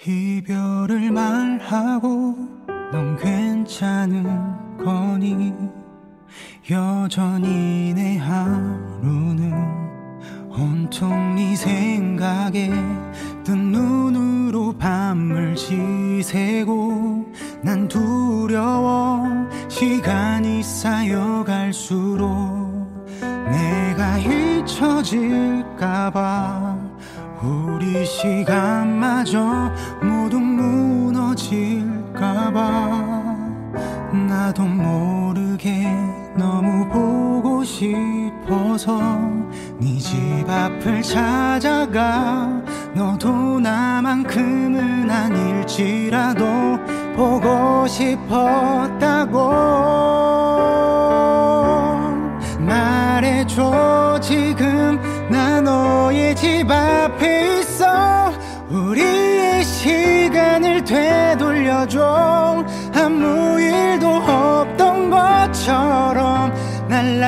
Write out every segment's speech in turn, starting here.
이별을 말하고 넌 괜찮은 거니? 여전히 내 하루는 온통 네 생각에 뜬 눈으로 밤을 지새고 난 두려워 시간이 쌓여갈수록 내가 잊혀질까봐 우리 시간마저 모두 무너질까봐 나도 모르게 너무 보고 싶어서 네 집 앞을 찾아가 너도 나만큼은 아닐지라도 보고 싶었다고 말해줘. 지금 나 너의 집 앞에 있어. 우리의 시간을 되돌려줘. 아무 일도 없던 것처럼 날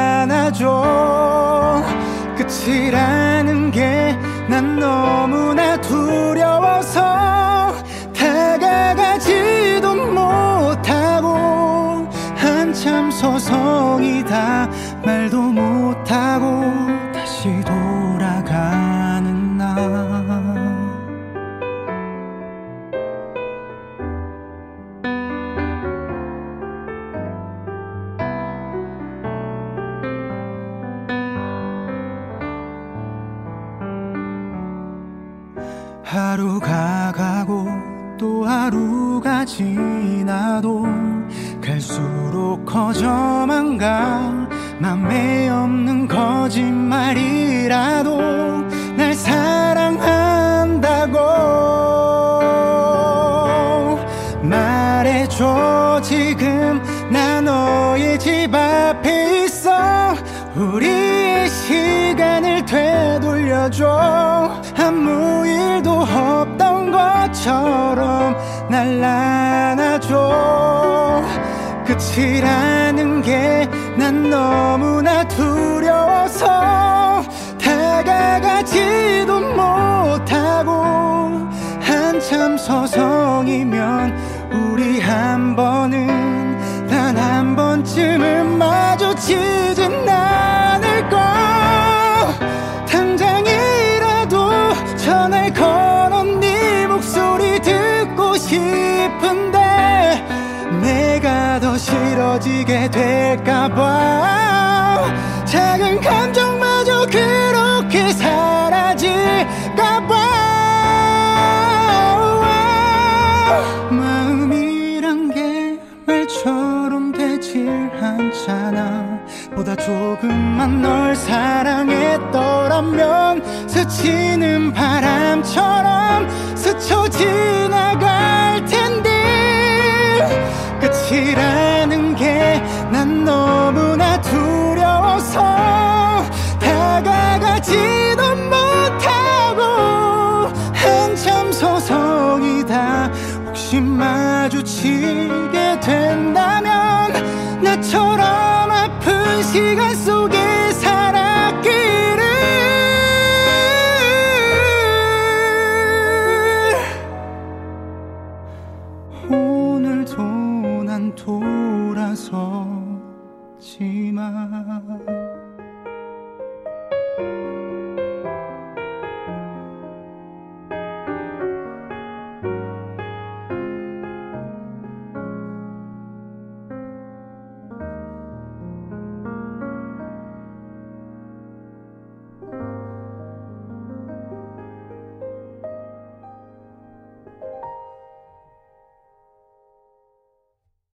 안아줘. 끝이라는 게 난 너무나 두려워서 다가가지도 못하고 한참 서성이다 말도 못하고 다시 돌아가는 나. 하루가 가고 또 하루가 지나도 갈수록 커져만 가. 맘에 없는 거짓말이라도 날 사랑한다고 말해줘. 지금 나 너의 집 앞에 있어. 우리의 시간을 되돌려줘. 아무 일도 없던 것처럼 날 안아줘. 끝이라는 게 난 너무나 두려워서 다가가지도 못하고 한참 서성이면 우리 한 번은 단 한 번쯤은 마주치진 않을까. 당장이라도 전화를 걸어 네 목소리 듣고 싶은데 내가 더 싫어지게 될까봐. 작은 감정마저 그렇게 사라질까봐. 마음이란 게 말처럼 되질 않잖아. 보다 조금만 널 사랑했더라면 스치는 바람처럼 스쳐 지나갈 텐데. 끝이라는 게 난 너무나 두려워서 다가가지도 못하고 한참 서성이다 혹시 마주치게 된다면 나처럼 아픈 시간 속에 살았기를. 오늘도 난 돌아서지만